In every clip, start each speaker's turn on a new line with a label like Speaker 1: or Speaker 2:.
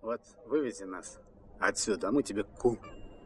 Speaker 1: Вот вывези нас отсюда, а мы тебе ку.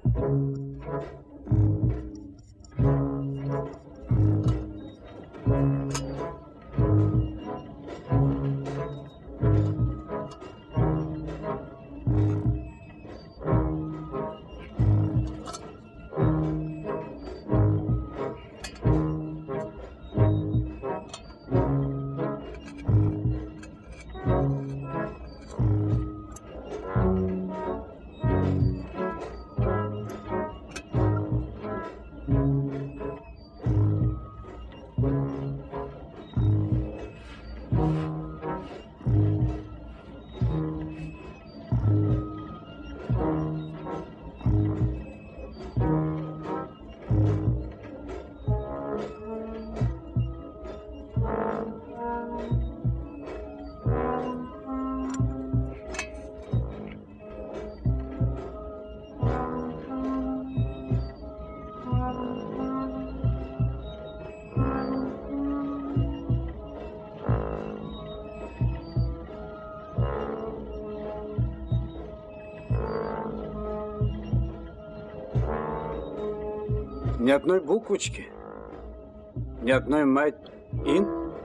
Speaker 1: Ни одной буквочки, ни одной мать ин.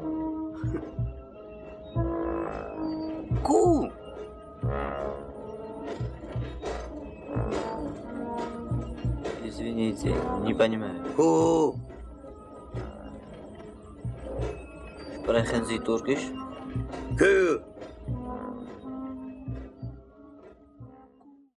Speaker 1: Ку.
Speaker 2: Извините, не понимаю.
Speaker 1: Ку.
Speaker 2: Sprechen Sie Türkisch?
Speaker 1: Ку.